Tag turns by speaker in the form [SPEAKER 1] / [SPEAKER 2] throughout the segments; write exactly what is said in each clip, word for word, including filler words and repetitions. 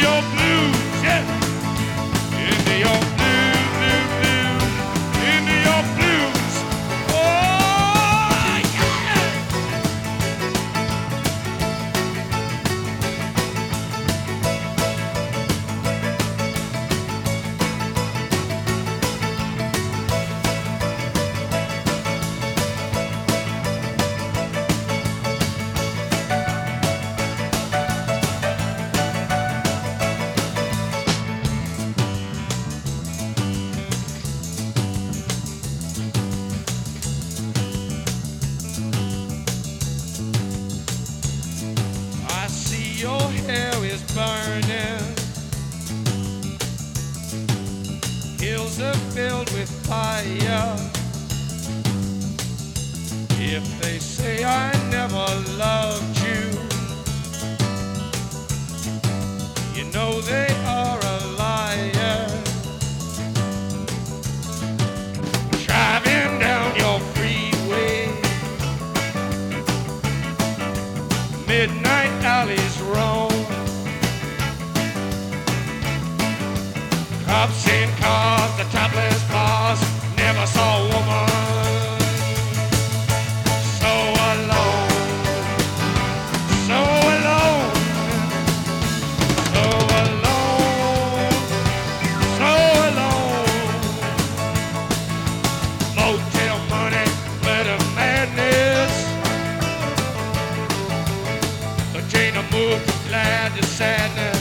[SPEAKER 1] your blues, yeah. Into your blues, blues, blues. Into your blues. Oh, yeah. I see your hair is burning. Hills are filled with fire. If they say I never loved you, you know they are a liar. Driving down your freeway, midnight alleys roam. Cops in cars, the topless bars, never saw a woman so alone, so alone, so alone, so alone. Motel money, glitter madness. The chain of moved from glad to sadness.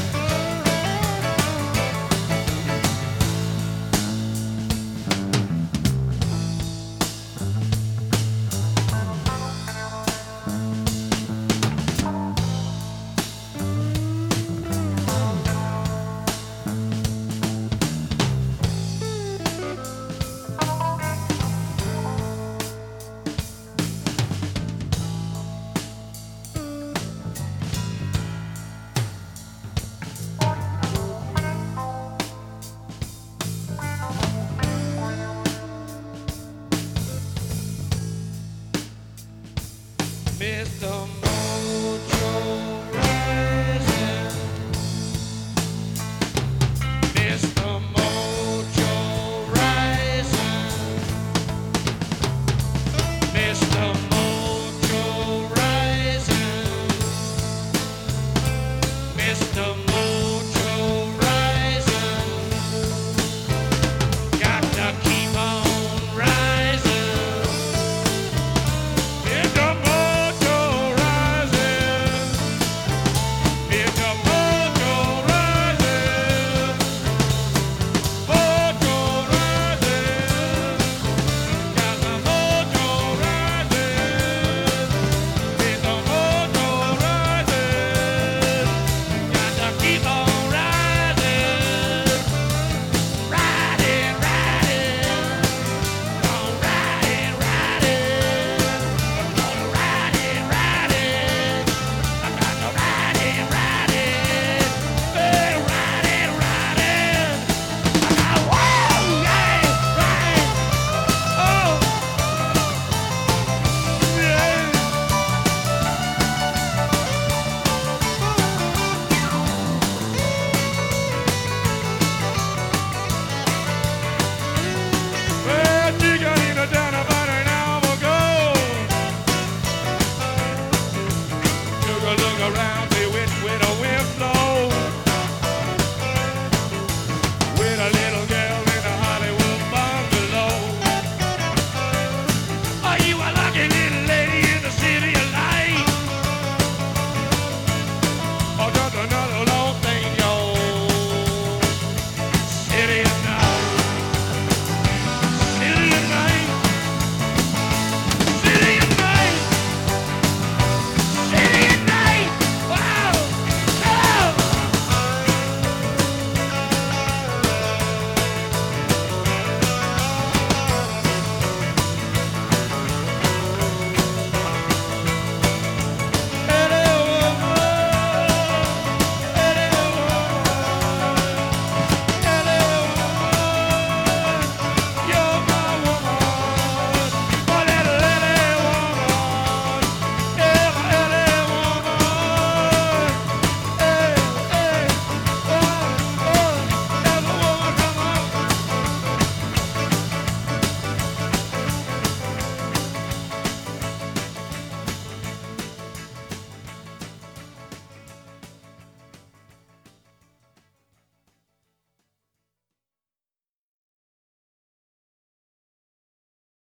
[SPEAKER 1] Mister Mojo Rising, Mister Mojo Rising, Mister Mojo Rising, Mister